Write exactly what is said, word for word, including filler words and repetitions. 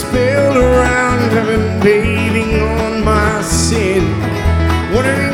fell around, I've been bathing on my sin. Wondering